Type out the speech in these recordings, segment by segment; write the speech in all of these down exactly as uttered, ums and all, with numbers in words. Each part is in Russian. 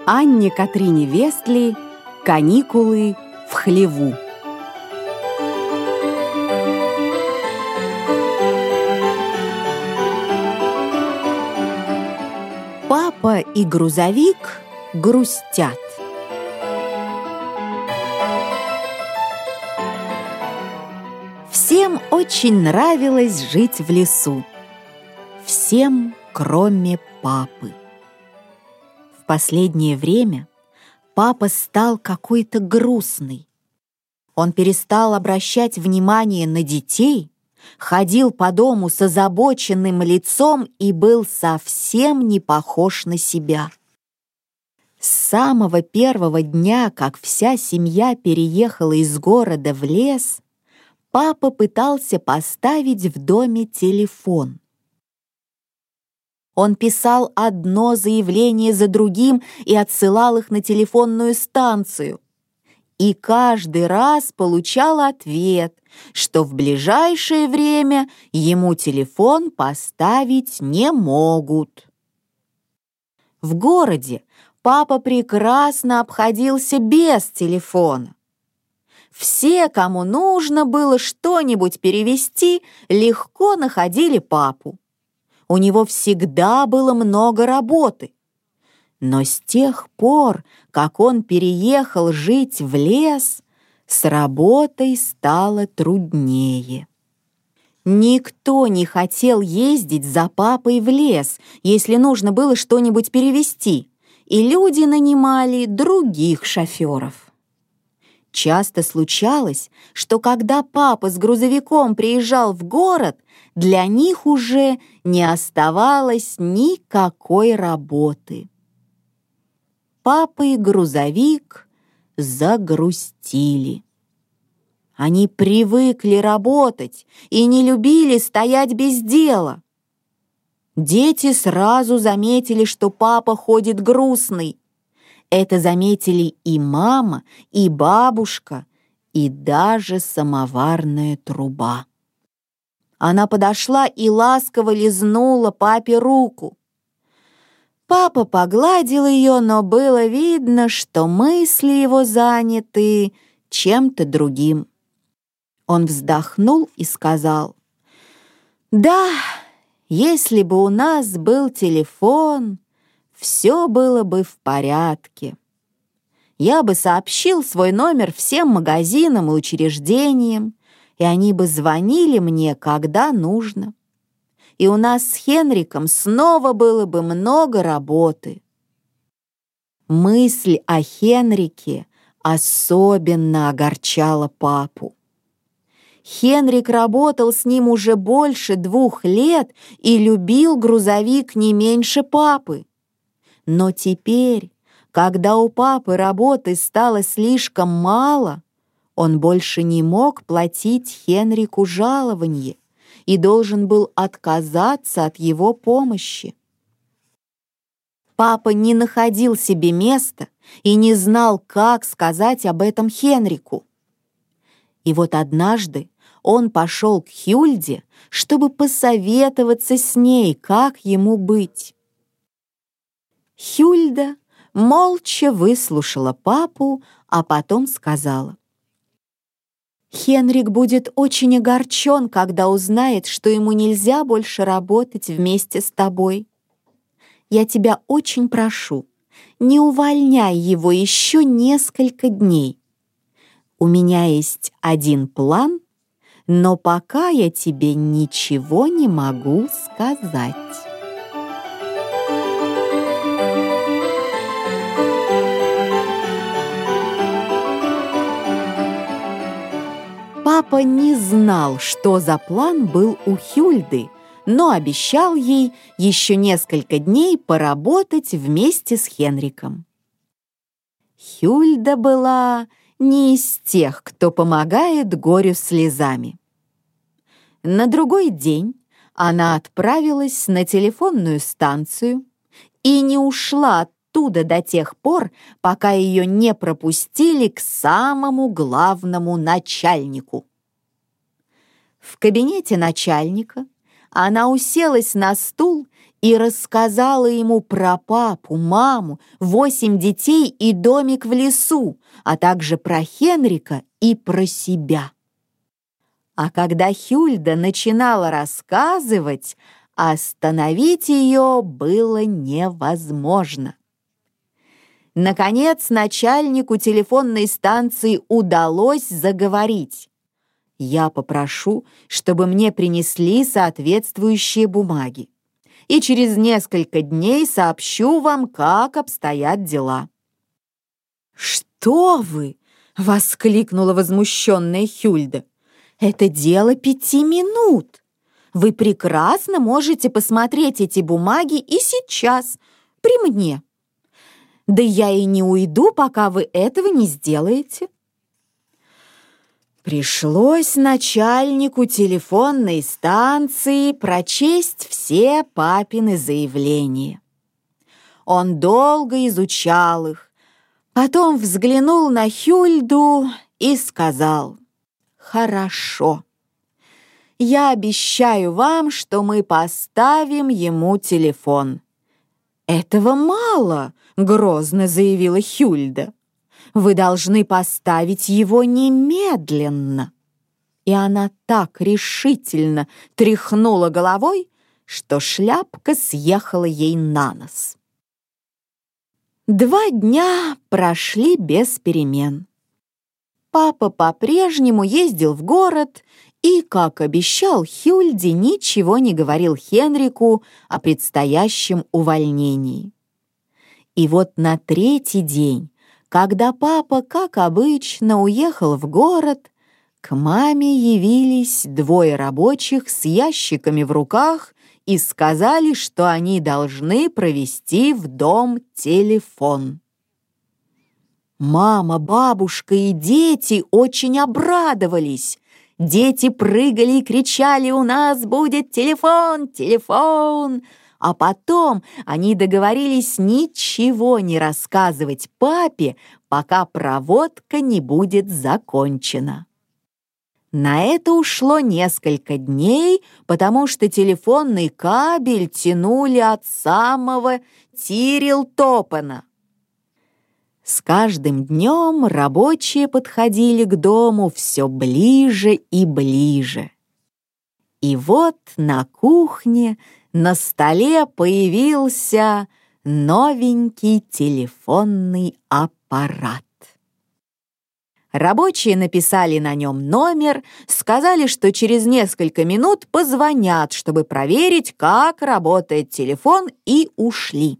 Анне Катрине Вестли «Каникулы в хлеву». Папа и грузовик грустят. Всем очень нравилось жить в лесу. Всем, кроме папы. В последнее время папа стал какой-то грустный. Он перестал обращать внимание на детей, ходил по дому с озабоченным лицом и был совсем не похож на себя. С самого первого дня, как вся семья переехала из города в лес, папа пытался поставить в доме телефон. Он писал одно заявление за другим и отсылал их на телефонную станцию. И каждый раз получал ответ, что в ближайшее время ему телефон поставить не могут. В городе папа прекрасно обходился без телефона. Все, кому нужно было что-нибудь перевести, легко находили папу. У него всегда было много работы. Но с тех пор, как он переехал жить в лес, с работой стало труднее. Никто не хотел ездить за папой в лес, если нужно было что-нибудь перевести, и люди нанимали других шоферов. Часто случалось, что когда папа с грузовиком приезжал в город, для них уже не оставалось никакой работы. Папа и грузовик загрустили. Они привыкли работать и не любили стоять без дела. Дети сразу заметили, что папа ходит грустный. Это заметили и мама, и бабушка, и даже самоварная труба. Она подошла и ласково лизнула папе руку. Папа погладил ее, но было видно, что мысли его заняты чем-то другим. Он вздохнул и сказал: «Да, если бы у нас был телефон, все было бы в порядке. Я бы сообщил свой номер всем магазинам и учреждениям, и они бы звонили мне, когда нужно. И у нас с Хенриком снова было бы много работы». Мысль о Хенрике особенно огорчала папу. Хенрик работал с ним уже больше двух лет и любил грузовик не меньше папы. Но теперь, когда у папы работы стало слишком мало, он больше не мог платить Хенрику жалованье и должен был отказаться от его помощи. Папа не находил себе места и не знал, как сказать об этом Хенрику. И вот однажды он пошел к Хюльде, чтобы посоветоваться с ней, как ему быть. Хюльда молча выслушала папу, а потом сказала: «Хенрик будет очень огорчен, когда узнает, что ему нельзя больше работать вместе с тобой. Я тебя очень прошу, не увольняй его еще несколько дней. У меня есть один план, но пока я тебе ничего не могу сказать». Папа не знал, что за план был у Хюльды, но обещал ей еще несколько дней поработать вместе с Хенриком. Хюльда была не из тех, кто помогает горю слезами. На другой день она отправилась на телефонную станцию и не ушла оттуда до тех пор, пока ее не пропустили к самому главному начальнику. В кабинете начальника Она уселась на стул и рассказала ему про папу, маму, восемь детей и домик в лесу, а также про Хенрика и про себя. А когда Хюльда начинала рассказывать, остановить ее было невозможно. Наконец, начальнику телефонной станции удалось заговорить. «Я попрошу, чтобы мне принесли соответствующие бумаги, и через несколько дней сообщу вам, как обстоят дела». «Что вы!» — воскликнула возмущенная Хюльда. «Это дело пяти минут. Вы прекрасно можете посмотреть эти бумаги и сейчас, при мне. Да я и не уйду, пока вы этого не сделаете». Пришлось начальнику телефонной станции прочесть все папины заявления. Он долго изучал их, потом взглянул на Хюльду и сказал: «Хорошо. Я обещаю вам, что мы поставим ему телефон». «Этого мало», — грозно заявила Хюльда. «Вы должны поставить его немедленно». И она так решительно тряхнула головой, что шляпка съехала ей на нос. Два дня прошли без перемен. Папа по-прежнему ездил в город и, как обещал Хюльде, ничего не говорил Хенрику о предстоящем увольнении. И вот на третий день, когда папа, как обычно, уехал в город, к маме явились двое рабочих с ящиками в руках и сказали, что они должны провести в дом телефон. Мама, бабушка и дети очень обрадовались. Дети прыгали и кричали: «У нас будет телефон, телефон!» А потом они договорились ничего не рассказывать папе, пока проводка не будет закончена. На это ушло несколько дней, потому что телефонный кабель тянули от самого Тирилтопена. С каждым днем рабочие подходили к дому все ближе и ближе. И вот на кухне на столе появился новенький телефонный аппарат. Рабочие написали на нем номер, сказали, что через несколько минут позвонят, чтобы проверить, как работает телефон, и ушли.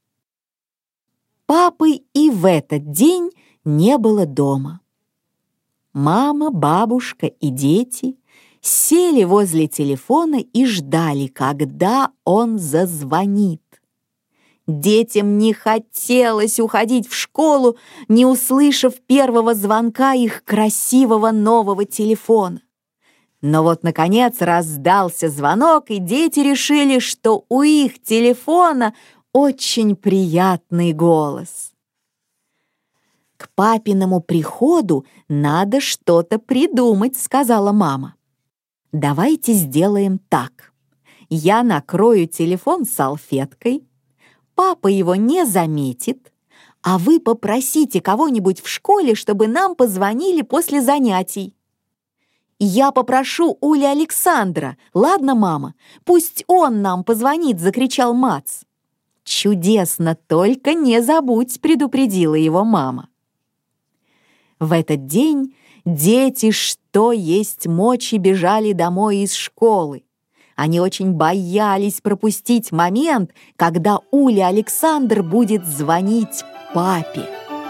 Папы и в этот день не было дома. Мама, бабушка и дети сели возле телефона и ждали, когда он зазвонит. Детям не хотелось уходить в школу, не услышав первого звонка их красивого нового телефона. Но вот, наконец, раздался звонок, и дети решили, что у их телефона очень приятный голос. «К папиному приходу надо что-то придумать», — сказала мама. «Давайте сделаем так. Я накрою телефон салфеткой, папа его не заметит, а вы попросите кого-нибудь в школе, чтобы нам позвонили после занятий». «Я попрошу Ули Александра, ладно, мама? Пусть он нам позвонит», — закричал Мац. «Чудесно, только не забудь», — предупредила его мама. В этот день дети, что есть мочи, бежали домой из школы. Они очень боялись пропустить момент, когда Уля Александр будет звонить папе.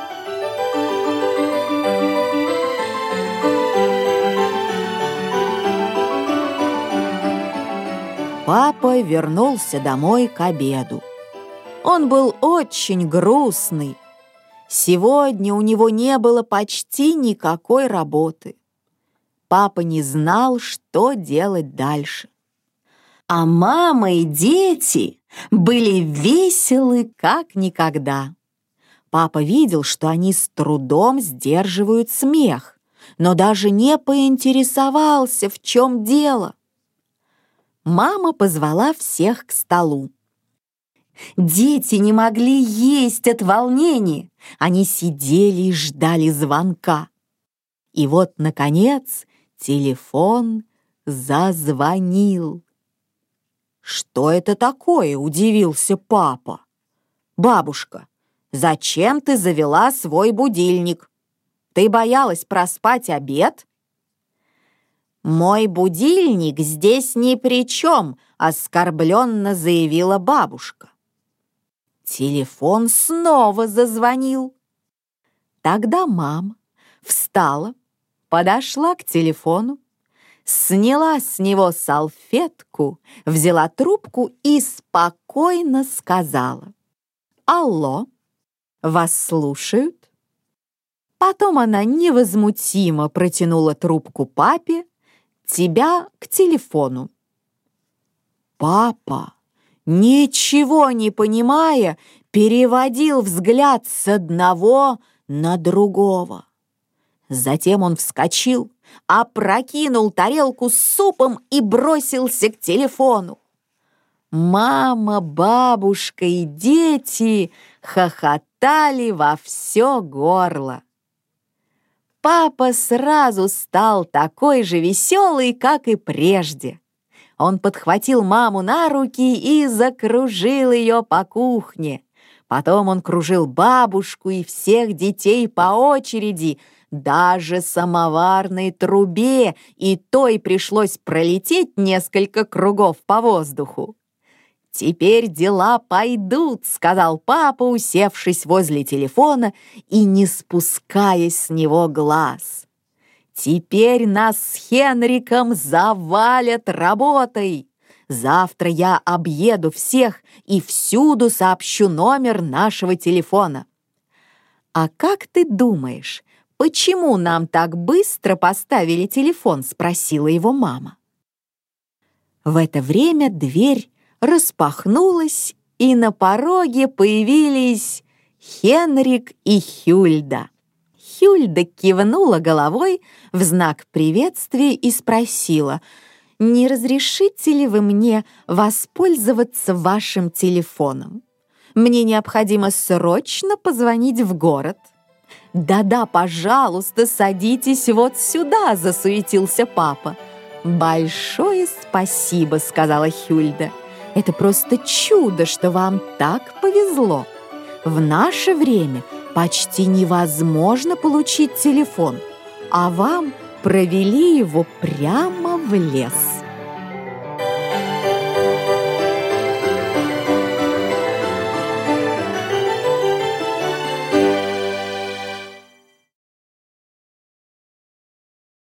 Папа вернулся домой к обеду. Он был очень грустный. Сегодня у него не было почти никакой работы. Папа не знал, что делать дальше. А мама и дети были веселы как никогда. Папа видел, что они с трудом сдерживают смех, но даже не поинтересовался, в чем дело. мама позвала всех к столу. Дети не могли есть от волнения. Они сидели и ждали звонка. И вот, наконец, телефон зазвонил. «Что это такое?» — удивился папа. «Бабушка, зачем ты завела свой будильник? Ты боялась проспать обед?» «Мой будильник здесь ни при чем», — оскорбленно заявила бабушка. Телефон снова зазвонил. Тогда мама встала, подошла к телефону, сняла с него салфетку, взяла трубку и спокойно сказала: «Алло, вас слушают?» Потом она невозмутимо протянула трубку папе, тебя к телефону. Папа, ничего не понимая, переводил взгляд с одного на другого. Затем он вскочил, опрокинул тарелку с супом и бросился к телефону. Мама, бабушка и дети хохотали во все горло. Папа сразу стал такой же веселый, как и прежде. Он подхватил маму на руки и закружил ее по кухне. Потом он кружил бабушку и всех детей по очереди, даже самоварной трубе, и той пришлось пролететь несколько кругов по воздуху. «Теперь дела пойдут», — сказал папа, усевшись возле телефона и не спуская с него глаз. «Теперь нас с Хенриком завалят работой. Завтра я объеду всех и всюду сообщу номер нашего телефона». «А как ты думаешь, почему нам так быстро поставили телефон?» — спросила его мама. В это время дверь распахнулась, и на пороге появились Хенрик и Хюльда. Хюльда кивнула головой в знак приветствия и спросила: «Не разрешите ли вы мне воспользоваться вашим телефоном? Мне необходимо срочно позвонить в город». «Да-да, пожалуйста, садитесь вот сюда», — засуетился папа. «Большое спасибо», — сказала Хюльда. «Это просто чудо, что вам так повезло. В наше время почти невозможно получить телефон, а вам провели его прямо в лес».